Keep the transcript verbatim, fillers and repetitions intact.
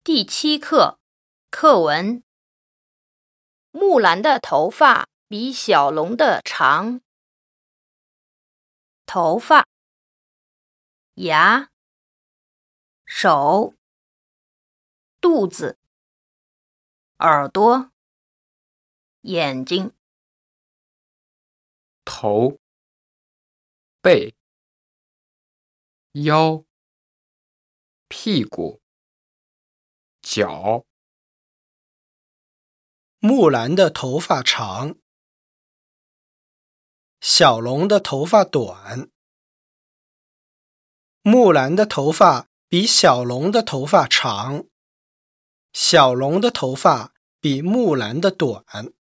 第七课课文。木兰的头发比小龙的长。头发、牙、手、肚子、耳朵、眼睛。 头、背、腰、屁股、脚。 木兰的头发长，小龙的头发短。木兰的头发比小龙的头发长，小龙的头发比木兰的短。